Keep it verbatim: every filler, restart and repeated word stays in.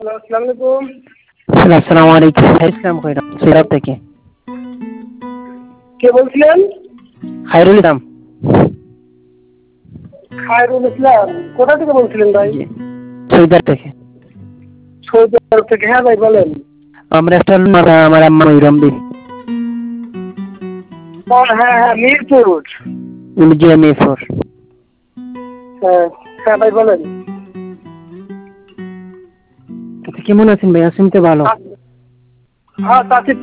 আসসালামু আলাইকুম। আসসালামু আলাইকুম। ইসলাম কইরা সিরাপ থেকে। কে বলছিলেন? খায়রুল ইসলাম। খায়রুল ইসলাম। কোথা থেকে বলছিলেন ভাই? জি। সৈদার থেকে। সৌদি আরব থেকে। হ্যাঁ ভাই বলেন। আমরা একটা আমার আম্মা ময়ূরম্বি। ও হ্যাঁ হ্যাঁ মিরপুর। জি মিরপুর। হ্যাঁ হ্যাঁ ভাই বলেন। আচ্ছা কেমন আছেন ভাই? আছেন তো ভালো? হ্যাঁ চাচি